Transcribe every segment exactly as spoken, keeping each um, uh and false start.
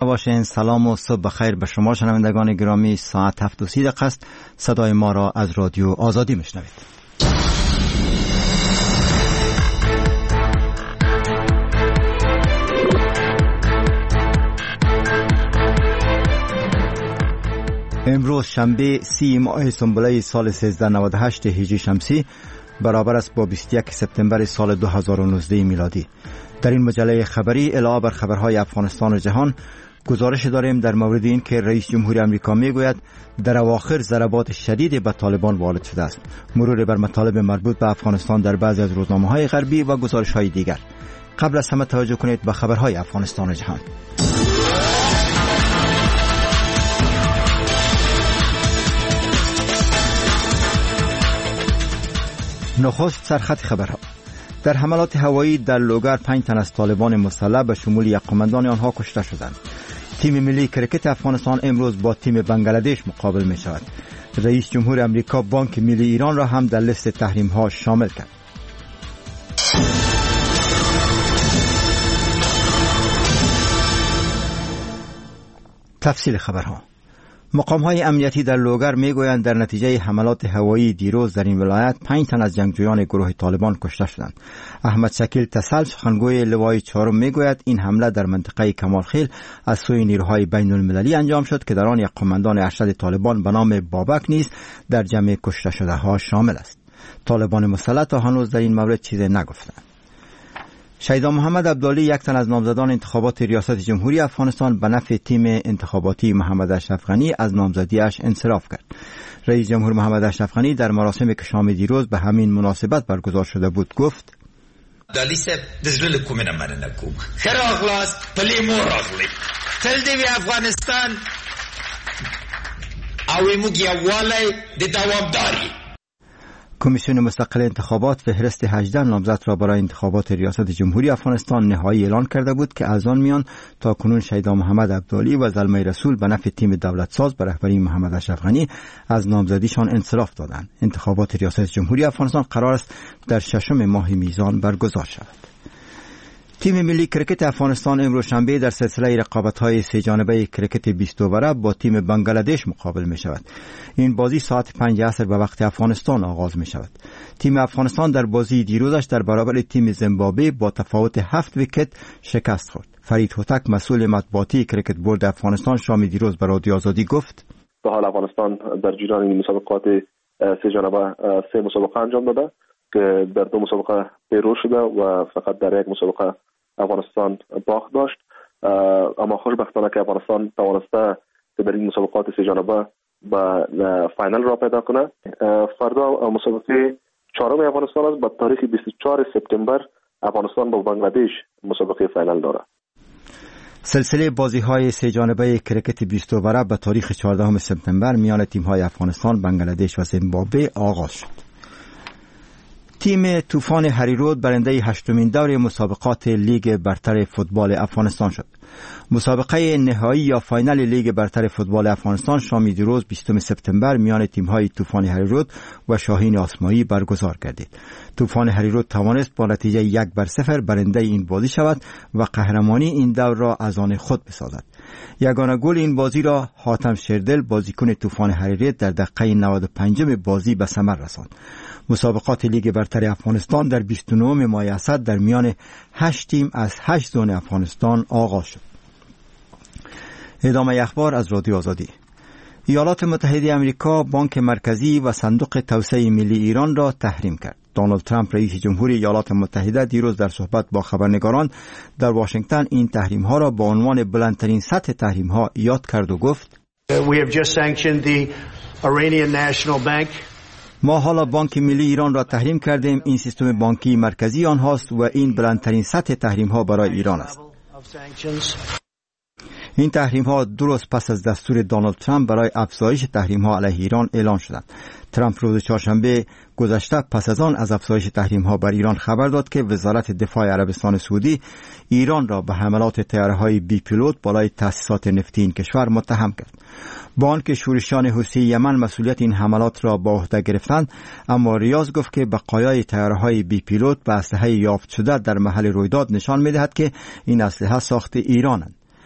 باشین. سلام و صبح بخیر به شما شنوندگان گرامی. ساعت هفت و سی دقیقه است. صدای ما را از رادیو آزادی میشنوید. امروز شنبه سی ماه سنبله سال سیزده نود و هشت هجری شمسی برابر است با بیست و یک سپتامبر سال دو هزار و نوزده میلادی. در این مجله خبری علاوه بر خبرهای افغانستان و جهان گزارش داریم در مورد این که رئیس جمهوری آمریکا میگوید در اواخر ضربات شدید به طالبان وارد شده است. مرور بر مطالب مربوط به افغانستان در بعضی از روزنامه‌های غربی و گزارش‌های دیگر. قبل از همه توجه کنید به خبرهای افغانستان و جهان. نخست سرخط خبرها. در حملات هوایی در لوگر پنج تن از طالبان مسلح به شمول یک قماندان آنها کشته شدند. تیم ملی کرکت افغانستان امروز با تیم بنگلادش مقابل می شود. رئیس جمهور آمریکا بانک ملی ایران را هم در لیست تحریم ها شامل کرد. تفصیل خبرها. مقام‌های امنیتی در لوگر میگویند در نتیجه حملات هوایی دیروز در این ولایت پنج تن از جنگجویان گروه طالبان کشته شدند. احمد شکیل تسل سخنگوی لوای چهارم میگوید این حمله در منطقه کمالخیل از سوی نیروهای بین المللی انجام شد که در آن یک قماندان ارشد طالبان به نام بابک نیز در جمع کشته شده ها شامل است. طالبان مسلح تا هنوز در این مورد چیزی نگفتند. شیدا محمد عبدالی یک تن از نامزدان انتخابات ریاست جمهوری افغانستان به نفع تیم انتخاباتی محمد اشرف غنی از نامزدیش انصراف کرد. رئیس جمهور محمد اشرف غنی در مراسمی که شام دیروز به همین مناسبت برگزار شده بود گفت: دالی سب دزل کومنه مننه کوم خراغلاس پلی موراغلی تل دی افغانستان اوی موگی اولی دی دوامداری. کمیسیون مستقل انتخابات فهرست هجده نامزد را برای انتخابات ریاست جمهوری افغانستان نهایی اعلان کرده بود که از آن میان تا کنون شیدا محمد عبدالی و زلمه رسول به نفع تیم دولت ساز به رهبری محمد اشرف غنی از نامزدیشان انصراف دادند. انتخابات ریاست جمهوری افغانستان قرار است در ششم ماه میزان برگزار شود. تیم ملی کرکت افغانستان امروز شنبه در سلسله رقابت‌های سه جانبه کرکت بیست اووره با تیم بنگلادش مقابل می شود. این بازی ساعت پنج عصر به وقت افغانستان آغاز می شود. تیم افغانستان در بازی دیروزش در برابر تیم زیمبابوه با تفاوت هفت ویکت شکست خورد. فرید هوتک مسئول مطبوعاتی کرکت بورد افغانستان شام دیروز به رادیو آزادی گفت: به حال افغانستان در جریان این مسابقات سه جانبه سه مسابقه انجام داده که در دو مسابقه پیروز شده و فقط در یک مسابقه افغانستان باخت داشت، اما خوشبختانه که افغانستان توانسته که در این مسابقات سه جانبه به فاینال را پیدا کنه. فردا مسابقه چهارم افغانستان است. با تاریخ بیست و چهار سپتامبر افغانستان با بنگلادش مسابقه فاینال داره. سلسله بازی‌های سه جانبه کرکت بیست اووره به تاریخ چهاردهم سپتامبر میان تیم‌های افغانستان، بنگلادش و زیمبابوه آغاز شد. تیم طوفان هریرود برنده هشتمین دور مسابقات لیگ برتر فوتبال افغانستان شد. مسابقه نهایی یا فاینال لیگ برتر فوتبال افغانستان شام دیروز بیستم سپتامبر میان تیم‌های طوفان هریرود و شاهین آسمایی برگزار گردید. طوفان هریرود توانست با نتیجه یک بر صفر برنده این بازی شود و قهرمانی این دور را از آن خود بسازد. یگانه گل این بازی را حاتم شیردل بازیکن طوفان هریرود در دقیقه نود و پنج بازی به ثمر رساند. مسابقات لیگ برتر افغانستان در بیست و نه ماه اسد در میان هشت تیم از هشت زون افغانستان آغاز شد. ادامه اخبار از رادیو آزادی. ایالات متحده آمریکا بانک مرکزی و صندوق توسعه ملی ایران را تحریم کرد. دونالد ترامپ رئیس جمهوری ایالات متحده دیروز در صحبت با خبرنگاران در واشنگتن این تحریم ها را با عنوان بلندترین سطح تحریم ها یاد کرد و گفت: We have just sanctioned the Iranian National Bank. ما حالا بانک ملی ایران را تحریم کردیم. این سیستم بانکی مرکزی آنهاست و این بلندترین سطح تحریم ها برای ایران است. این تحریم ها درست پس از دستور دونالد ترامپ برای افزایش تحریم ها علیه ایران اعلان شدند. ترامپ روز چهارشنبه گذشته پس از آن از افزایش تحریم ها بر ایران خبر داد که وزارت دفاع عربستان سعودی ایران را به حملات طیاره های بی پیلوت بالای تأسیسات نفتی این کشور متهم کرد. با آنکه شورشیان حوثی یمن مسئولیت این حملات را به عهده گرفتند، اما ریاض گفت که بقایای طیاره‌های بی پیلوت و اسلحه یافت شده در محل رویداد نشان می‌دهد که این اسلحه ساخت ایرانند.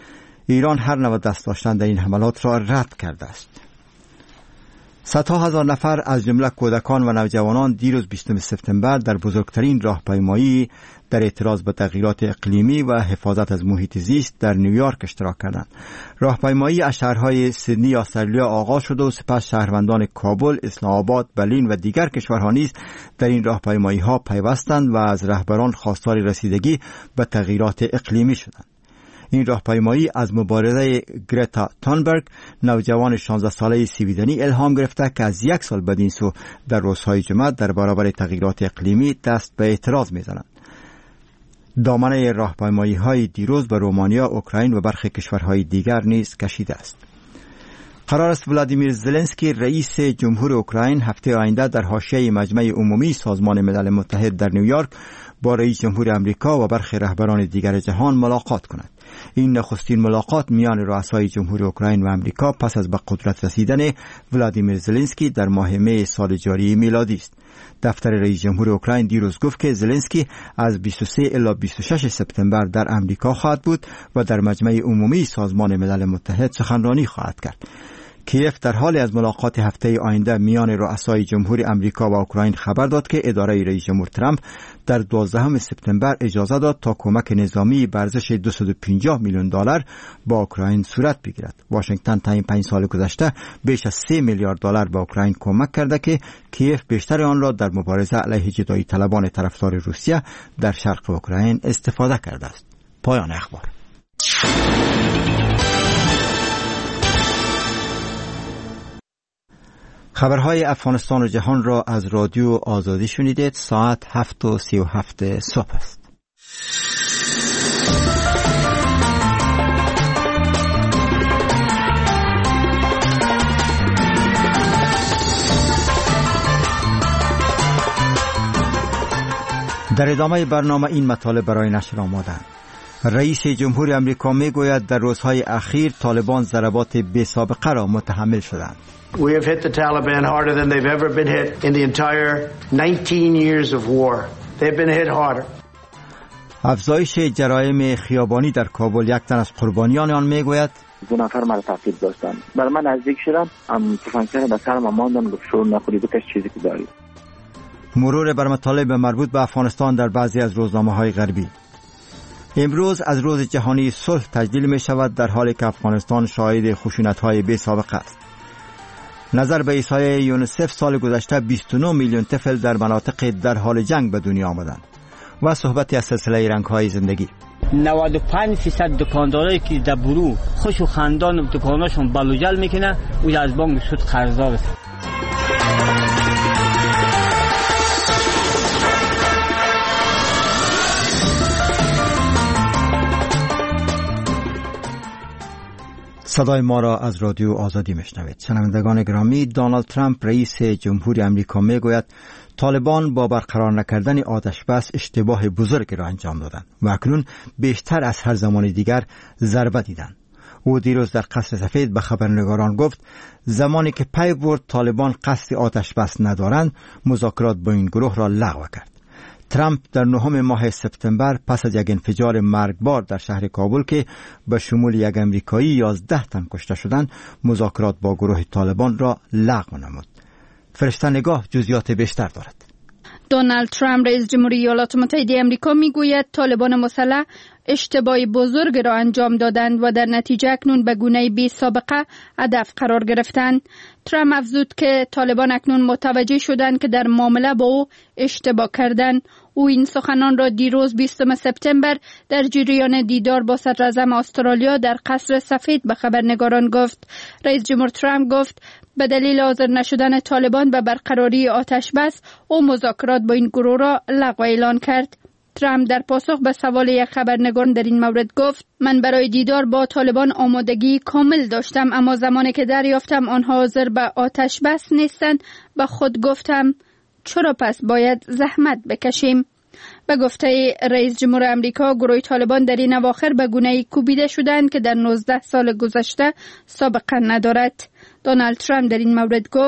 ایران هر نوع دست داشتن در این حملات را رد کرده است. صدها هزار نفر از جمله کودکان و نوجوانان دیروز بیستم سپتامبر در بزرگترین راهپیمایی در اعتراض به تغییرات اقلیمی و حفاظت از محیط زیست در نیویورک اشتراک کردند. راهپیمایی از شهرهای سیدنی استرالیا آغاز شد و سپس شهروندان کابل، اسلام آباد، برلین و دیگر کشورها نیز در این راهپیمایی‌ها پیوستند و از رهبران خواستار رسیدگی به تغییرات اقلیمی شدند. این راهپیمایی از مبارزه گرتا تانبرگ، نوجوان شانزده ساله سویدنی الهام گرفته که از یک سال بدین سو در روزهای جمعه در برابر تغییرات اقلیمی دست به اعتراض می‌زنند. دامنه راهپیمایی‌های دیروز به رومانیا، اوکراین و برخی کشورهای دیگر نیز کشیده است. قرار است ولادیمیر زلنسکی رئیس جمهور اوکراین هفته آینده در حاشیه مجمع عمومی سازمان ملل متحد در نیویورک با رئیس جمهور امریکا و برخی رهبران دیگر جهان ملاقات کند. این نخستین ملاقات میان رؤسای جمهور اوکراین و امریکا پس از به قدرت رسیدن ولادیمیر زلنسکی در ماه می سال جاری میلادی است. دفتر رئیس جمهور اوکراین دیروز گفت که زلنسکی از بیست و سه الی بیست و شش سپتامبر در امریکا خواهد بود و در مجمع عمومی سازمان ملل متحد سخنرانی خواهد کرد. کیف در حال از ملاقات هفته آینده میان رؤسای جمهور امریکا و اوکراین خبر داد که اداره رئیس جمهور ترامپ در دوازدهم سپتامبر اجازه داد تا کمک نظامی به ارزش دویست و پنجاه میلیون دلار با اوکراین صورت بگیرد. واشنگتن تا این پنج سال گذشته بیش از سه میلیارد دلار به اوکراین کمک کرده که کیف بیشتر آن را در مبارزه علیه جدایی طلبان طرفدار روسیه در شرق اوکراین استفاده کرده است. پایان اخبار. خبرهای افغانستان و جهان را از رادیو آزادی شنیدید. ساعت هفت و سی و هفت صبح است. در ادامه برنامه این مطالب برای نشر آمدند. رئیس جمهور امریکا می گوید در روزهای اخیر طالبان ضربات بی سابقه را متحمل شدند. We have hit the Taliban harder than they've ever been hit in the entire nineteen years of war. They've been hit harder. افزایش جرایم خیابانی در کابل. یک تن از قربانیان آن می گوید دو نفر مرا تعقیب داشتن. بر من نزدیک شدن، ام تفنگچه به سرم ماندن، گفت شروع نخوری بکش چیزی که داری. مرور بر مطالب مربوط به افغانستان در بعضی از روزنامه‌های غربی. امروز از روز جهانی صلح تجلیل می شود در حالی که افغانستان شاهد خشونت‌های بی سابقه است. نظر به احصایه یونیسف سال گذشته بیست و نه میلیون طفل در مناطق در حال جنگ به دنیا آمدند. و صحبتی از سلسله رنگ‌های زندگی. نود و پنج درصد دکاندارایی که در برو خوش و خندان دکاناشون بلوجل میکنه و از بانک سود قرضدار است. صدای ما را از رادیو آزادی میشنوید. شنوندگان گرامی، دونالد ترامپ رئیس جمهور امریکا میگوید طالبان با برقرار نکردن آتش بس اشتباه بزرگی را انجام دادند و اکنون بیشتر از هر زمان دیگر ضربه دیدند. او دیروز در قصر سفید به خبرنگاران گفت زمانی که پی برد طالبان قصد آتش بس ندارند، مذاکرات با این گروه را لغو کرد. ترامپ در نهم ماه سپتامبر پس از یک انفجار مرگبار در شهر کابل که به شمول یک امریکایی یازده تن کشته شدند، مذاکرات با گروه طالبان را لغو نمود. فرشته نگاه جزئیات بیشتر دارد. دونالد ترامپ رئیس جمهوری ایالات متحده آمریکا میگوید طالبان مسلح اشتباه بزرگ را انجام دادند و در نتیجه اکنون به گونه بی سابقه هدف قرار گرفتند. ترامپ افزود که طالبان اکنون متوجه شدند که در معامله با او اشتباه کردند. او این سخنان را دیروز بیستم سپتامبر در جریان دیدار با صدراعظم استرالیا در قصر سفید به خبرنگاران گفت. رئیس جمهور ترامپ گفت به دلیل حاضر نشدن طالبان به برقراری آتش بس، او مذاکرات با این گروه را لغو اعلان کرد. ترامپ در پاسخ به سوال یک خبرنگار در این مورد گفت من برای دیدار با طالبان آمادگی کامل داشتم، اما زمانی که دریافتم آنها حاضر به آتش بس نیستند به خود گفتم چرا پس باید زحمت بکشیم. به گفته رئیس جمهور امریکا، گروه طالبان در این اواخر به گونه‌ای کوبیده شدند که در نوزده سال گذشته سابقه ندارد. دونالد ترامپ در این مورد گفت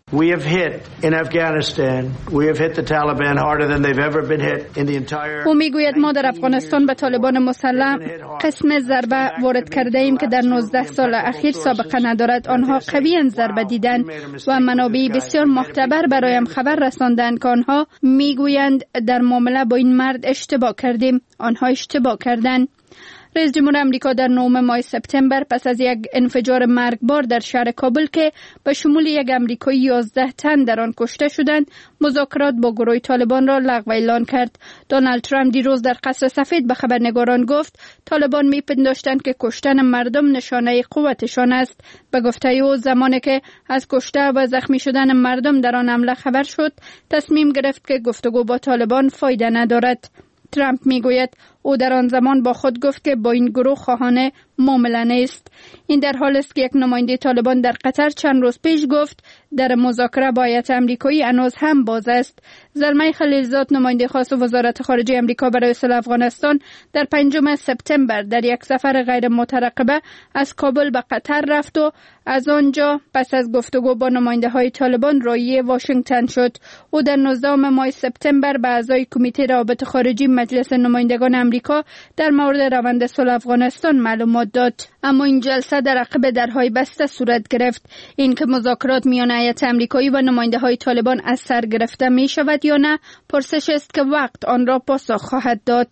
We have hit in Afghanistan. We have hit the Taliban harder than they've ever been hit in the entire. او میگوید ما در افغانستان به طالبان مسلح قسم ضربه وارد کرده ایم که در نوزده سال اخیر سابقه ندارد. آنها قویاً ضربه دیدند و منابع بسیار معتبر برایم خبر رساندند که آنها میگویند در معامله با این مرد اشتباه کردیم. آنها اشتباه کردند. رئیس جمهور امریکا در نهم ماه سپتامبر پس از یک انفجار مرگبار در شهر کابل که به شمول یک امریکایی یازده تن در آن کشته شدند، مذاکرات با گروه طالبان را لغو اعلان کرد. دونالد ترامپ دیروز در قصر سفید به خبرنگاران گفت طالبان می‌پنداشتند که کشتن مردم نشانه قوتشان است. به گفته او زمانی که از کشته و زخمی شدن مردم در آن حمله خبر شد، تصمیم گرفت که گفتگو با طالبان فایده ندارد. ترامپ میگوید او در آن زمان با خود گفت که با این گروه خواهان معامله نیست. این در حالی است که یک نماینده طالبان در قطر چند روز پیش گفت در مذاکره با هیئت آمریکایی هنوز هم باز است. زلمه خلیلزاد نماینده خاص وزارت خارجه آمریکا برای صلح افغانستان در پنجم سپتامبر در یک سفر غیر مترقبه از کابل به قطر رفت و از آنجا پس از گفتگو با نماینده های طالبان راهی واشنگتن شد. او در نوزدهم ماه سپتامبر به اعضای کمیته روابط خارجی مجلس نمایندگان آمریکا در مورد روند صلح افغانستان معلومات داد. اما این جلسه در عقب درهای بسته صورت گرفت. این که مذاکرات میان هیئت آمریکایی و نماینده های طالبان از سر گرفته می شود یا نه، پرسش است که وقت آن را پاسخ خواهد داد.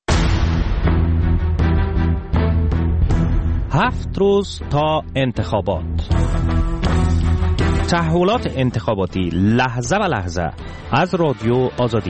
هفت روز تا انتخابات. تحولات انتخاباتی لحظه و لحظه از رادیو آزادی.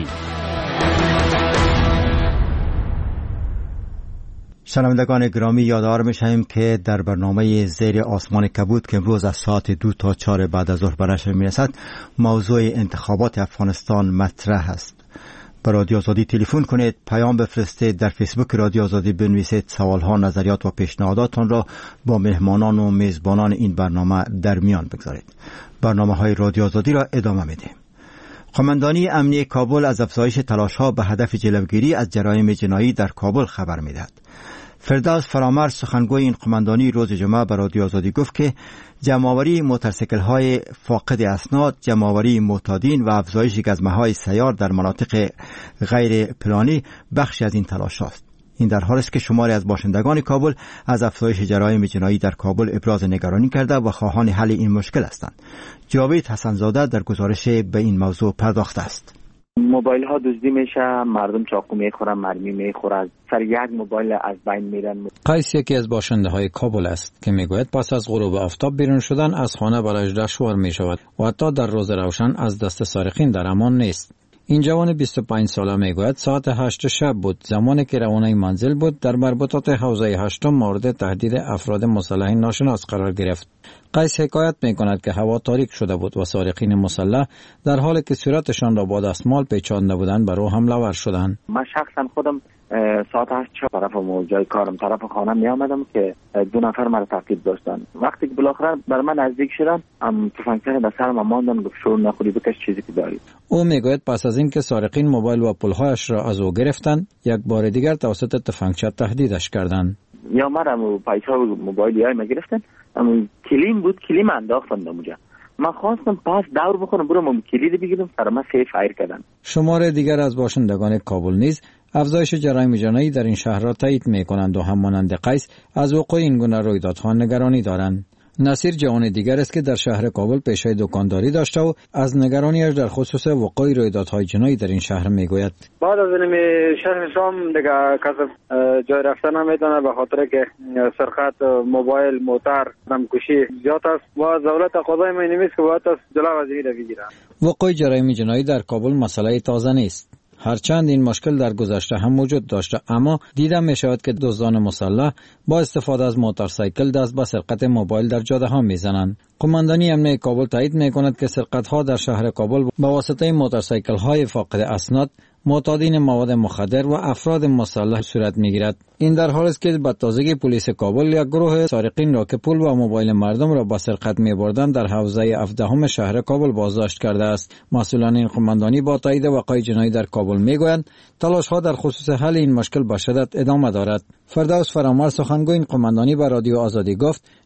شنوندگان گرامی، یادآور می‌شویم که در برنامه زیر آسمان کبود که امروز از ساعت دو تا چهار بعد از ظهر به نشر می‌رسد، موضوع انتخابات افغانستان مطرح است. به رادیو آزادی تلفن کنید، پیام بفرستید، در فیسبوک رادیو آزادی بنویسید، سوالها، نظریات و پیشنهاداتان را با مهمانان و میزبانان این برنامه در میان بگذارید. برنامه‌های رادیو آزادی را ادامه می‌دهیم. قماندانی امنیه کابل از افزایش تلاش‌ها به هدف جلوگیری از جرایم جنایی در کابل خبر می‌دهد. فردوس فرامرز سخنگوی این قماندانی روز جمعه به رادیو آزادی گفت که جمع‌آوری موتورسیکل‌های فاقد اسناد، جمع‌آوری معتادین و افزایش گزمه‌های سیار در مناطق غیر پلانی بخشی از این تلاش است. این در حالی است که شماری از باشندگان کابل از افزایش جرایم جنایی در کابل ابراز نگرانی کرده و خواهان حل این مشکل هستند. جاوید حسنزاده در گزارش به این موضوع پرداخته است. موبایل ها دزدی میشه، مردم چاقو میخورن، مرمی میخورن، سر یک موبایل از بین میرن. قیس یکی از باشنده های کابل است که میگوید پس از غروب آفتاب بیرون شدن از خانه برایش دشوار میشود و حتی در روز روشن از دست سارقین در امان نیست. این جوان بیست و پنج ساله میگوید ساعت هشت شب بود زمانی که روانه منزل بود در مربوطات حوزه هشتم مورد تهدید افراد مسلح ناشناس قرار گرفت. قیس حکایت میکند که هوا تاریک شده بود و سارقین مسلح در حالی که صورتشان را با دستمال پیچانده بودند بر او حمله ور شدند. من شخصا خودم ساعت هشت شب طرف جای کارم طرف خانه می آمدم که دو نفر مرا تعقیب داشتن. وقتی که بالاخره بر من نزدیک شدن، ام تفنگچه به سرم ماندن، گفت شور نخوری بکش چیزی که داری. او میگوید پس از اینکه سارقین موبایل و پولهایش را از او گرفتند، یک بار دیگر توسط تفنگچه تهدیدش کردند. یا مرا پیسه و موبایل یای ما گرفتن، ام کلیم بود، کلیم انداختن اونجا. من خواستم پاس دور بخورم برم کلید بگیرم، سر من سه فایر کردن. شمار دیگر از باشندگان کابل نیز افزایش جرایم جنایی در این شهر را تایید می‌کنند و همانند قیس از وقوع این گونه رویدادها نگرانی دارند. نصیر جوان دیگر است که در شهر کابل پیشه دکانداری داشته و از نگرانیش در خصوص وقوع رویدادهای جنایی در این شهر میگوید. بعد از این شهر شام دیگه کسب جای رفتن نمیدونه به خاطر که سرقت موبایل موتر دمکشی زیاد است و دولت قضایی می نمیست که باید از جلو از این بگیرن. وقوع جرایم جنایی در کابل مسئله تازه نیست. هرچند این مشکل در گذشته هم موجود داشته، اما دیده می شود که دزدان مسلح با استفاده از موتورسیکل دست به سرقت موبایل در جاده ها می زنند. قماندانی امنیه کابل تایید می کند که سرقت ها در شهر کابل با واسطه موتورسیکل های فاقد اسناد، معتادین مواد مخدر و افراد مسلح صورت میگیرد. این در حالی است که به تازگی پلیس کابل یک گروه سارقین را که پول و موبایل مردم را به سرقت می‌بردند در حوزه هفدهم شهر کابل بازداشت کرده است. مسئولان این قماندانی با تایید وقایع جنایی در کابل میگویند تلاش‌ها در خصوص حل این مشکل به شدت ادامه دارد. فردوس فرامرز سخنگوی این قماندانی به رادیو آزادی گفت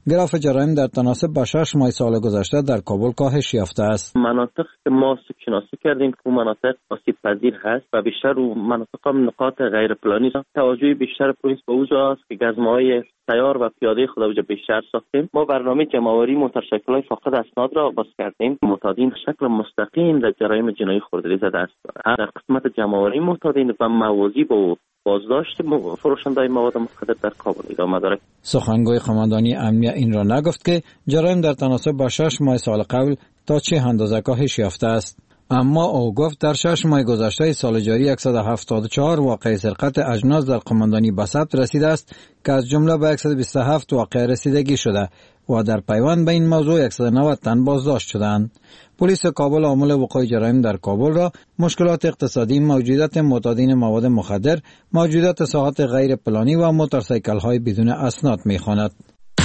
گراف جرایم در تناسب با شش ماه سال گذشته در کابل کاهش یافته است. مناطق که ما شناسی کردیم که مناطق آسیب پذیر هست و بیشتر رو مناطق هم نقاط غیر پلانی توجه بیشتر پلیس به اوجا است که گزمه‌های سیار و پیاده خود اوجا بیشتر ساختیم. ما برنامه جمع‌آوری موتورسیکل‌های فاقد اسناد را آغاز کردیم. معتادین شکل مستقیم در جرایم جنایی خورده‌ای زده است. در قسمت جمع‌آوری معتادین و موازی با بازداشت فروشنده‌های مواد مخدر در کابل ادامه دارد. سخنگوی قماندانی امنیت این را نگفت که جرایم در تناسب با شش ماه سال قبل تا چه اندازه کاهش یافته است. اما او گفت در شش ماه گذشته سال جاری صد و هفتاد و چهار واقعه سرقت اجناس در قماندانی به ثبت رسیده است که از جمله به صد و بیست و هفت واقعه رسیدگی شده و در پیوند به این موضوع صد و نود تن بازداشت شدند. پلیس کابل عامل وقوع جرایم در کابل را مشکلات اقتصادی، موجودیت معتادین مواد مخدر، موجودیت ساعات غیر پلانی و موتورسیکل‌های بدون اسناد می‌خواند.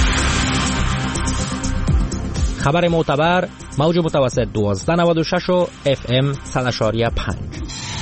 خبر معتبر موج متوسط دوازده نود و شش و اف ام صد و پنج.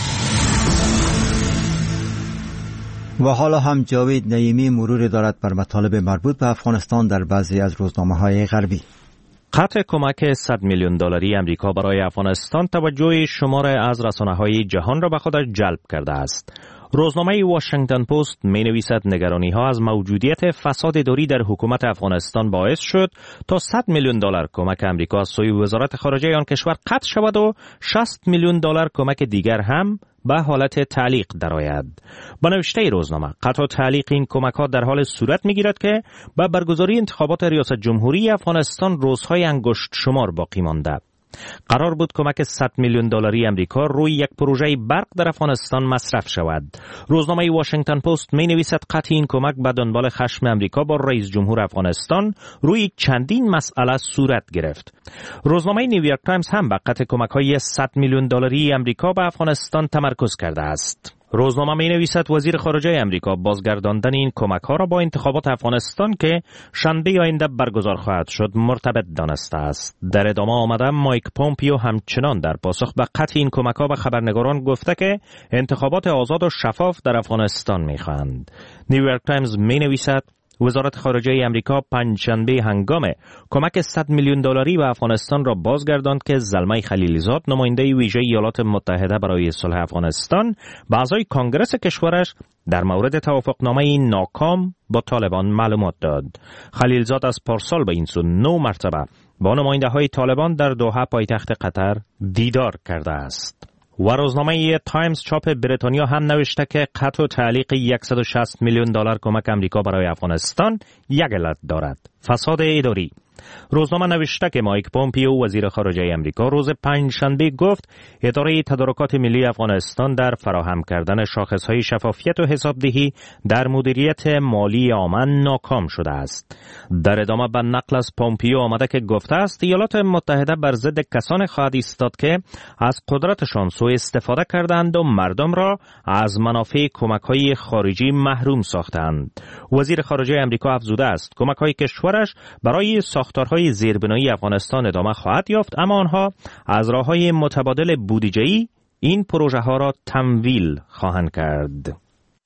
و حالا هم جاوید نعیمی مرور دارد بر مطالب مربوط به افغانستان در بعضی از روزنامه‌های غربی. قطع کمک صد میلیون دلاری امریکا برای افغانستان توجه شمار از رسانه‌های جهان را به خودش جلب کرده است. روزنامه واشنگتن پست می نویسد نگرانی‌ها از موجودیت فساد اداری در حکومت افغانستان باعث شد تا صد میلیون دلار کمک امریکا از سوی وزارت خارجه آن کشور قطع شود و شصت میلیون دلار کمک دیگر هم به حالت تعلیق درآید. با نوشته روزنامه قطع تعلیق این کمک‌ها در حال صورت می‌گیرد که با برگزاری انتخابات ریاست جمهوری افغانستان روزهای انگشت شمار باقی مانده. قرار بود کمک صد میلیون دلاری امریکا روی یک پروژه برق در افغانستان مصرف شود. روزنامه واشنگتن پست می نویسد قطع این کمک به دنبال خشم امریکا با رئیس جمهور افغانستان روی چندین مسئله صورت گرفت. روزنامه نیویورک تایمز هم به قطع کمک‌های صد میلیون دلاری امریکا به افغانستان تمرکز کرده است. روزنامه می نویسد وزیر خارجه امریکا بازگرداندن این کمک ها را با انتخابات افغانستان که شنبه آینده برگزار خواهد شد مرتبط دانسته است. در ادامه آمده مایک پومپیو همچنان در پاسخ به قطع این کمک ها به خبرنگاران گفته که انتخابات آزاد و شفاف در افغانستان می خواهند. نیویورک تایمز می نویسد وزارت خارجه امریکا پنجشنبه هنگام کمک صد میلیون دلاری به افغانستان را بازگرداند که زلمه خلیلزاد نماینده ویژه ایالات متحده برای صلح افغانستان به اعضای کانگرس کشورش در مورد توافقنامه ناکام با طالبان معلومات داد. خلیلزاد از پارسال به این سو نه مرتبه با نماینده های طالبان در دوحه پایتخت قطر دیدار کرده است. و روزنامه تایمز چاپ بریتانیا هم نوشته که قطع و تعلیق صد و شصت میلیون دلار کمک امریکا برای افغانستان یک علت دارد: فساد اداری. روزنامه نوشته که مایک پومپیو وزیر خارجه امریکا روز پنجشنبه گفت اداره تدارکات ملی افغانستان در فراهم کردن شاخصهای شفافیت و حسابدهی در مدیریت مالی آمن ناکام شده است. در ادامه به نقل از پومپیو آمده که گفته است ایالات متحده بر ضد کسانی خواهد ایستاد که از قدرتشان سوء استفاده کردند و مردم را از منافع کمک‌های خارجی محروم ساختند. وزیر خارجه امریکا افزوده است کمک‌های کشورش برای ساختارهای زیربنایی افغانستان ادامه خواهد یافت، اما آنها از راه‌های متبادل بودجه‌ای این پروژه ها را تمویل خواهند کرد.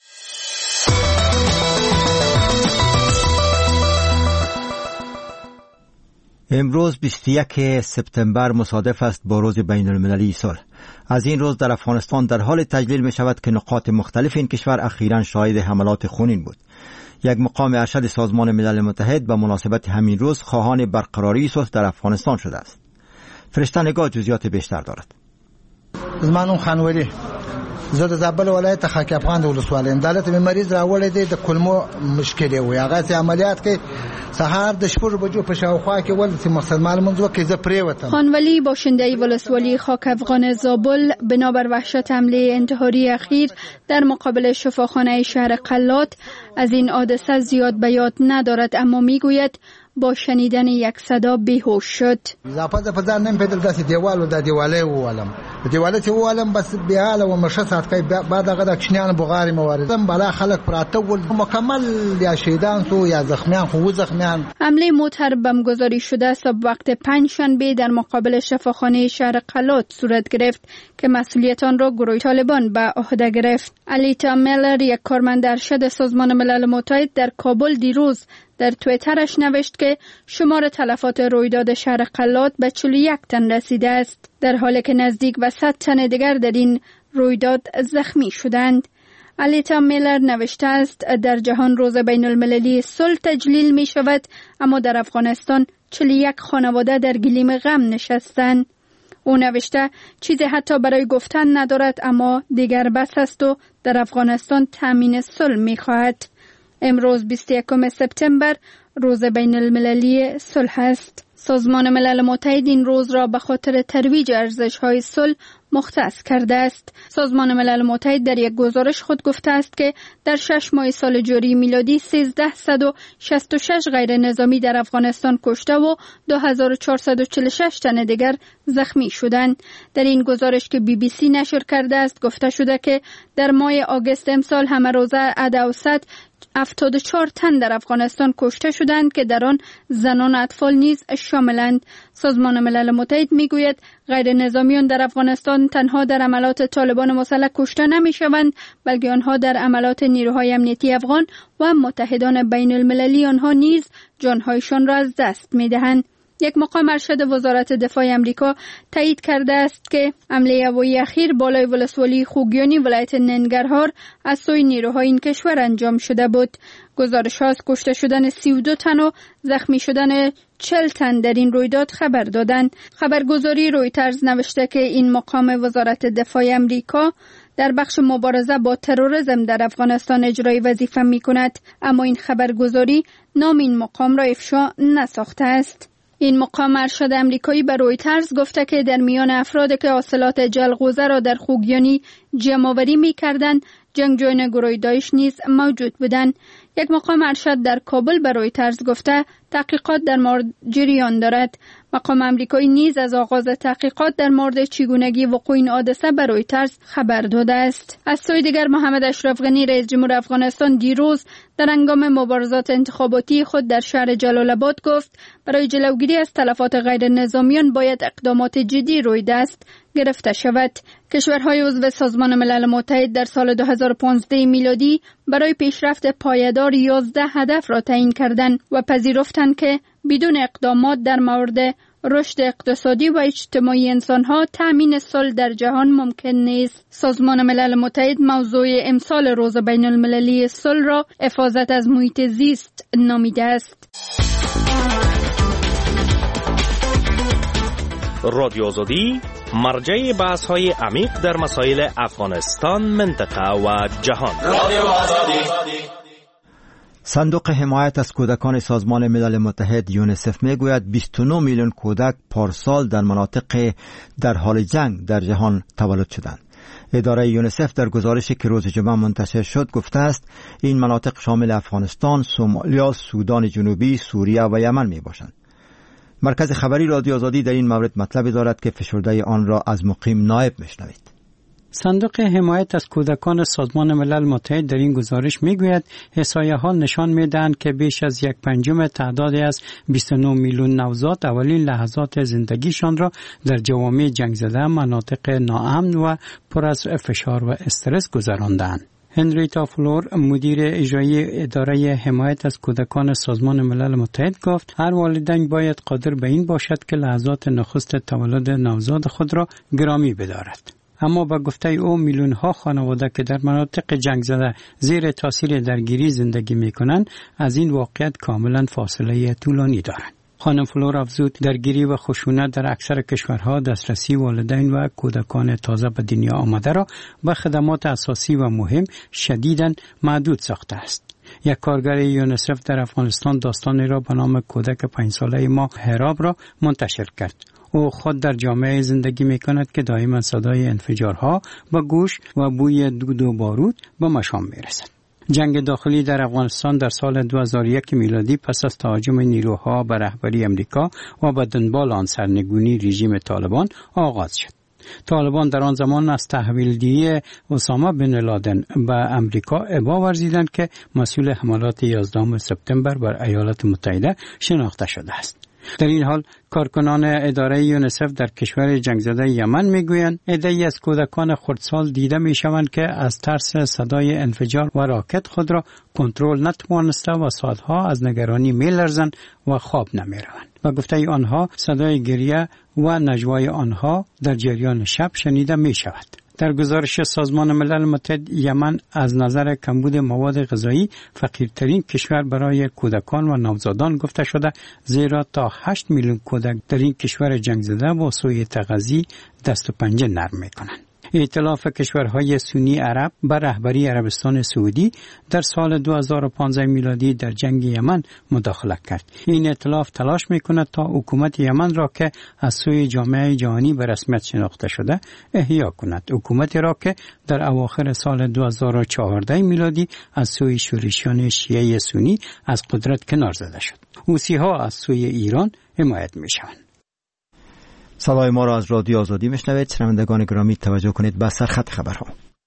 امروز بیست و یکم سپتامبر مصادف است با روز بین المللی صلح. از این روز در افغانستان در حال تجلیل می شود که نقاط مختلف این کشور اخیراً شاهد حملات خونین بود. یک مقام ارشد سازمان ملل متحد به مناسبت همین روز خواهان برقراری صلح در افغانستان شده است. فرشته نگاه جزئیات بیشتر دارد. زمانم خانوری زه د زابل ولایت خاک افغان د ولسوالۍ دالت به مریض راولې دی د کلمو مشکل وي هغه سي عملیات کې سهار د شپږ بجو په شاوخوا کې ول چې مقصد معلومه زو کې زه پرې وتم. خانولی باشنده ولسوالی خاک افغان زابل بنابر وحشت حمله انتحاری اخیر در مقابل شفاخانه شهر قلات از این حادثه زیاد به یاد ندارد، اما میگوید با شنیدن یک صدا بیهوش شد. زاپاده په ځان نیم پیدل داسې دیوال و د دیواله وولم په دیواله چې وولم بس بیاله و مشه سات کوي بعد هغه د کشنیان بغاری مواردم بالا خلک پراته ول مکمل یا شهیدان سو یا زخمیان خو زخمیان. حمله موتر بم گذاری شده صبح وقت پنجشنبه در مقابل شفاخانه شهر قلات صورت گرفت که مسئولیت آن را گروه طالبان به عهده گرفت. الیتا میلر یک کارمند ارشد سازمان ملل متحد در کابل دیروز در توییترش نوشت که شمار تلفات رویداد شهر قلات به چهل و یک تن رسیده است، در حالی که نزدیک به صد تن دیگر در این رویداد زخمی شدند. الیتا میلر نوشته است در جهان روز بین المللی صلح تجلیل می شود، اما در افغانستان چهل و یک خانواده در گلیم غم نشستند. او نوشته چیزی حتی برای گفتن ندارد، اما دیگر بس است و در افغانستان تامین صلح می خواهد. امروز بیست و یکم سپتامبر روز بین المللی صلح است. سازمان ملل متحد این روز را به خاطر ترویج ارزش‌های صلح مختص کرده است. سازمان ملل متحد در یک گزارش خود گفته است که در شش ماه سال جاری میلادی سیزده صد و شصت و شش غیر نظامی در افغانستان کشته و دو هزار و چهارصد و چهل و شش تن دیگر زخمی شدند. در این گزارش که بی بی سی نشر کرده است گفته شده که در ماه آگوست امسال همه روزه عدد هفتاد و چهار تن در افغانستان کشته شدند که در آن زنان و اطفال نیز شاملند. سازمان ملل متحد میگوید غیر نظامیان در افغانستان تنها در عملات طالبان مسلح کشته نمی شوند، بلکه آنها در عملات نیروهای امنیتی افغان و متحدان بین المللی آنها نیز جانهایشان را از دست می دهند. یک مقام ارشد وزارت دفاع امریکا تایید کرده است که حمله هوایی اخیر بالای ولسوالی خوگیانی ولایت ننگرهار از سوی نیروهای این کشور انجام شده بود. گزارش ها از کشته شدن سی و دو تن و زخمی شدن چهل تن در این رویداد خبر دادند. خبرگزاری رویترز نوشته که این مقام وزارت دفاع امریکا در بخش مبارزه با تروریسم در افغانستان اجرای وظیفه می کند، اما این خبرگزاری نام این مقام را افشا نساخته است. این مقام ارشد امریکایی به رویترز گفته که در میان افرادی که حاصلات جلغوزه را در خوگیانی جمع‌آوری می‌کردند، جنگجویان گروه داعش نیز موجود بودند. یک مقام ارشد در کابل به رویترز گفته تحقیقات در مورد جریان دارد. مقام امریکایی نیز از آغاز تحقیقات در مورد چگونگی وقوع این حادثه به رویترز خبر داده است. از سوی دیگر محمد اشرف غنی رئیس جمهور افغانستان دیروز در هنگام مبارزات انتخاباتی خود در شهر جلال آباد گفت برای جلوگیری از تلفات غیر نظامیان باید اقدامات جدی روی دست گرفته شود. کشورهای عضو سازمان ملل متحد در سال دو هزار و پانزده میلادی برای پیشرفت پایدار یازده هدف را تعیین کردند و پذیرفتند که بدون اقدامات در مورد رشد اقتصادی و اجتماعی انسانها تأمین صلح در جهان ممکن نیست. سازمان ملل متحد موضوع امسال روز بین المللی صلح را حفاظت از محیط زیست نامیده است. رادیو آزادی مرجع بحث های عمیق در مسائل افغانستان، منطقه و جهان. رادیو آزادی. صندوق حمایت از کودکان سازمان ملل متحد یونیسف میگوید بیست و نه میلیون کودک پارسال در مناطق در حال جنگ در جهان تولد شدند. اداره یونیسف در گزارشی که روز جمعه منتشر شد گفته است این مناطق شامل افغانستان، سومالیا، سودان جنوبی، سوریه و یمن می باشند. مرکز خبری رادیو آزادی در این مورد مطلبی دارد که فشرده آن را از مقیم نایب میشنوید. صندوق حمایت از کودکان سازمان ملل متحد در این گزارش میگوید احصایه‌ها نشان میدهند که بیش از یک پنجم تعدادی از بیست و نه میلیون نوزاد اولین لحظات زندگیشان را در جوامع جنگ زده، مناطق ناامن و پر از فشار و استرس گذراندند. هنریتا فلور مدیر اجرایی اداره حمایت از کودکان سازمان ملل متحد گفت هر والدین باید قادر به این باشد که لحظات نخست تولد نوزاد خود را گرامی بدارد. اما با گفته او میلیون ها خانواده که در مناطق جنگ زده زیر تاثیر درگیری زندگی می کنند از این واقعیت کاملا فاصله طولانی دارند. خانم فلور افزود درگیری و خشونت در اکثر کشورها دسترسی والدین و کودکان تازه به دنیا آمده را به خدمات اساسی و مهم شدیداً محدود ساخته است. یک کارگر یونیسف در افغانستان داستانی را به نام کودک پنج ساله ما هراب را منتشر کرد. او خود در جامعه زندگی می کند که دائما صدای انفجارها با گوش و بوی دود و بارود به مشام می رسد. جنگ داخلی در افغانستان در سال دو هزار و یک میلادی پس از تهاجم نیروها به رهبری امریکا و به دنبال آن سرنگونی رژیم طالبان آغاز شد. طالبان در آن زمان از تحویلگیری اسامه بن لادن به امریکا ابا ورزیدند که مسئول حملات یازدهم سپتامبر بر ایالات متحده شناخته شده است. در این حال کارکنان اداره یونیسف در کشور جنگ زده یمن میگویند عده‌ای از کودکان خردسال دیده میشوند که از ترس صدای انفجار و راکت خود را کنترل نتوانسته و ساعتها از نگرانی میلرزند و خواب نمیروند. و گفته آنها صدای گریه و نجوای آنها در جریان شب شنیده می شود. در گزارش سازمان ملل متحد یمن از نظر کمبود مواد غذایی فقیرترین کشور برای کودکان و نوزادان گفته شده، زیرا تا هشت میلیون کودک در این کشور جنگ زده با سوء تغذیه دست و پنجه نرم می کنند. ائتلاف کشورهای سنی عرب بر رهبری عربستان سعودی در سال دو هزار و پانزده میلادی در جنگ یمن مداخله کرد. این ائتلاف تلاش میکند تا حکومت یمن را که از سوی جامعه جهانی به رسمیت شناخته شده احیا کند. حکومتی را که در اواخر سال دو هزار و چهارده میلادی از سوی شورشیان شیعه سنی از قدرت کنار زده شد. حوثی‌ها از سوی ایران حمایت میشوند. صدای ما را از رادیو آزادی میشنوید. شنوندگان گرامی توجه کنید به سرخط خبرها.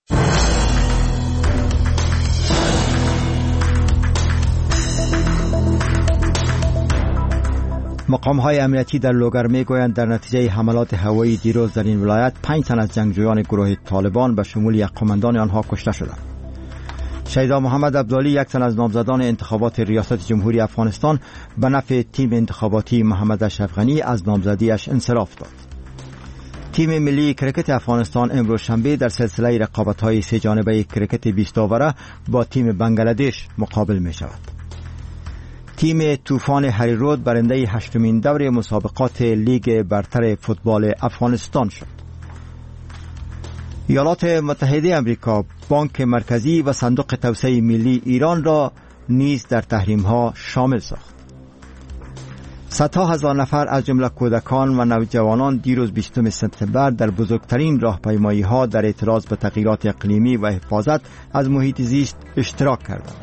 مقام‌های امنیتی در لوگر میگویند در نتیجه حملات هوایی دیروز در این ولایت پنج تن از جنگجویان گروه طالبان به شمول یک قماندان آنها کشته شدند. شهید محمد عبدالی، یک تن از نامزدان انتخابات ریاست جمهوری افغانستان، به نفع تیم انتخاباتی محمد اشرف غنی از نامزدیش انصراف داد. تیم ملی کرکت افغانستان امروز شنبه در سلسله رقابت‌های سه جانبه کرکت بیست اووره با تیم بنگلادش مقابل می شود. تیم طوفان هریرود برنده هشتمین دوره مسابقات لیگ برتر فوتبال افغانستان شد. ایالات متحده آمریکا بانک مرکزی و صندوق توسعه ملی ایران را نیز در تحریم‌ها شامل ساخت. صدها هزار نفر از جمله کودکان و نوجوانان دیروز بیستم سپتامبر در بزرگترین راهپیمایی‌ها در اعتراض به تغییرات اقلیمی و حفاظت از محیط زیست اشتراک کردند.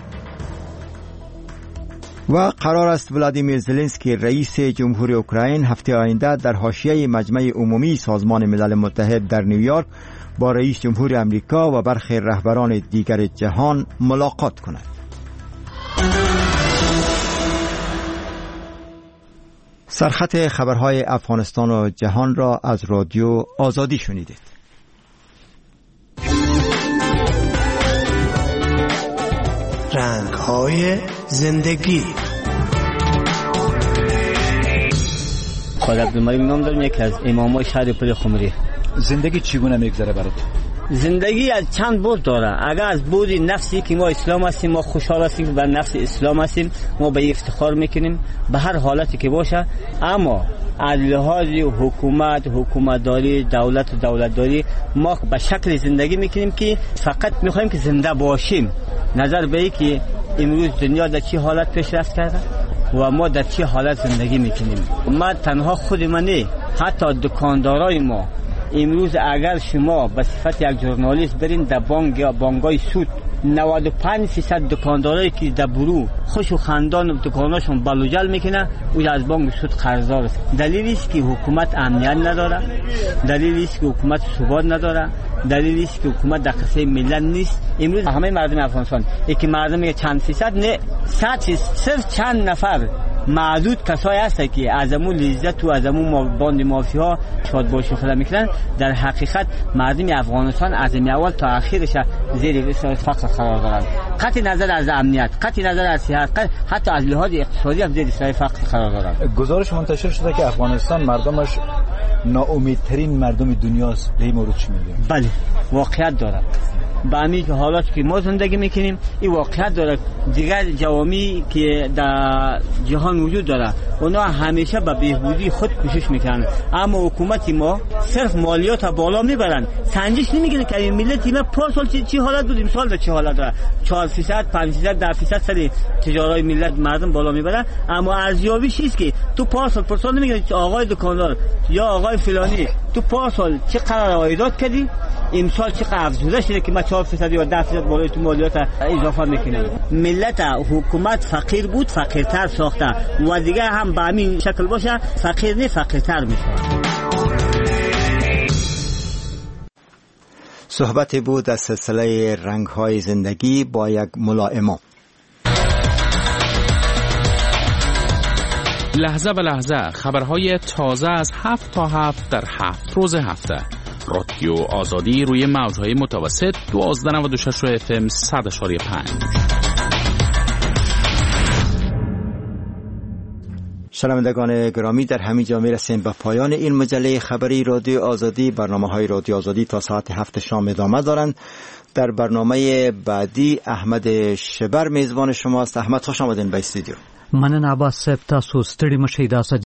و قرار است ولادیمیر زلنسکی رئیس جمهوری اوکراین هفته آینده در حاشیه مجمع عمومی سازمان ملل متحد در نیویورک با رئیس جمهور امریکا و برخی رهبران دیگر جهان ملاقات کند. سرخط خبرهای افغانستان و جهان را از رادیو آزادی شنیدید. رنگ‌های زندگی. خالد عبدالملک نام دارم، یکی از امامای شهر پل خمری. زندگی چگونه میگذره برات؟ زندگی از چند بود داره. اگر از بود نفسی که ما اسلام هستیم، ما خوشحال هستیم که بر نفس اسلام هستیم، ما به افتخار میکنیم به هر حالتی که باشه. اما از لحاظ حکومت، حکومتداری، دولت دولتداری، ما به شکل زندگی میکنیم که فقط میخوایم که زنده باشیم. نظر به این که امروز دنیا در چه حالت پیشرفت کرده و ما در چه حالت زندگی میکنیم. ما تنها خود ما نه، حتی دکاندارای ما امروز اگر شما به صفت یک ژورنالیست برین در بانک یا بانک‌های سود، نود و پنج درصد دکاندارایی که در برو خوش و خندان دکاناشون بلوجل میکنه او از بانک سود قرضدار است. دلیلی است که حکومت امنیت نداره، دلیلی است که حکومت ثبات نداره، دلیلی است که حکومت در قصه ملت نیست. امروز همه مردم افغانستان یکی مردم چند فیصد نه صد صرف چند نفر معدود کسایی هستن که از امون لذت و از امون باند مافیا شاد باشی خدا میکنن. در حقیقت مردم افغانستان از اول تا آخرش زیر فقر قرار دارن. قطع نظر از امنیت، قطع نظر از صحت، حتی از لحاظ اقتصادی هم زیر فقر قرار دارن. گزارش منتشر شده که افغانستان مردمش ناامیدترین مردم دنیاست. به این مورد چی میگی؟ بله، واقعیت داره. با همین که حالات که ما زندگی میکنیم این واقعیت داره. دیگر جوامی که در جهان وجود داره اونا همیشه به بهبودی خود کوشش میکنن، اما حکومت ما صرف مالیات بالا میبرن، سنجش نمیگیرن که این ملت ما پارسال چی, چی حالت بود، امسال در چه حالت داره. چهار درصد پنج درصد ده درصد سری تجارت ملت مردم بالا میبرن، اما ارزیابی چیست که تو پارسال پارسال نمیگن آقای دکاندار یا آقای فلانی تو پارسال چه قرار عایدات کردی، امسال چه قرار افزوده شده که ما چهار درصد یا ده درصد بالای تو مالیات اضافه میکنن. ملت حکومت فقیر بود، فقیرتر ساخته و دیگه هم به همین شکل باشه فقیر نه فقیرتر میشه. صحبت بود از سلسله رنگ‌های زندگی با یک ملا امام. لحظه به لحظه خبرهای تازه از هفت تا هفت در هفت روز هفته. رادیو آزادی روی موجهای متوسط دوازده نود و شش اف ام صد اشاری پنج. شنوندگان گرامی، در همین جا میرسیم به پایان این مجله خبری رادیو آزادی. برنامه های رادیو آزادی تا ساعت هفت شام ادامه دارند. در برنامه بعدی احمد شبر میزبان شماست. احمد، خوش آمدین به استودیو. مننه عباس صاحب، تاسو ستړي مشئ. دا